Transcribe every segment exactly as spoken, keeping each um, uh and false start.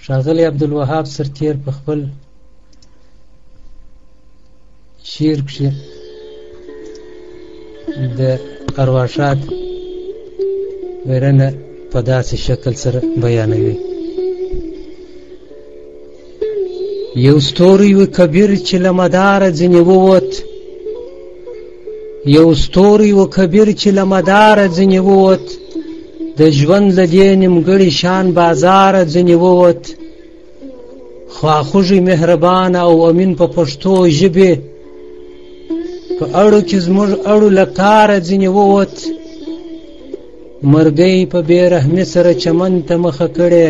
ښاغلی عبدالوهاب سرتیر په خپل شعر کښې د ارواښاد ویرنه په داسې شکل سره بیانوي: یو ستوری و کبیر چې له مداره ځینې ووت، یو ستوری و کبیر چې له مداره ځینې ووت، د ژوند له دې نیمګړي شان بازاره ځینې ووت. خواخوږی مهربان او امین په پښتو ژبې په اړو کې زموږ اړو له کاره ځینې ووت. مرګی په بې رحمي سره چمن ته مخه کړې،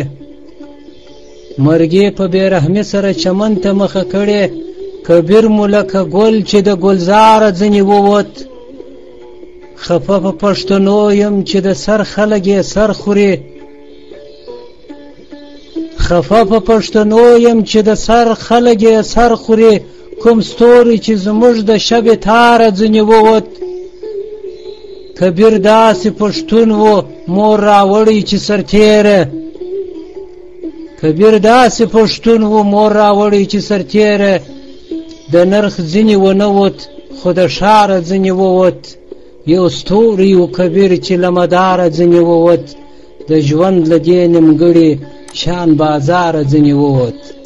مرګی په بې رحمي سره چمن ته مخه کړې، کبیر مو لکه ګل چې د ګلزاره ځینې ووت. خفه په پښتنو یم چې د سر خلک یې سر خوري، خفه په پښتنو یم چې د سر خلک یې سر خوري، کوم ستوری چې زموږ د شبې تاره ځینې ووت. کبیر داسې پښتون و مور راوړی چې سرتیره، کبیر داسې پښتون و مور راوړی چې سرتیره، د نرخ ځینې ونه وت خو د ښاره ځینې ووت. یو ستوری و کبیر چې له مداره ځینې ووت، د ژوند له دې نیمګړي شان بازاره ځینې ووت.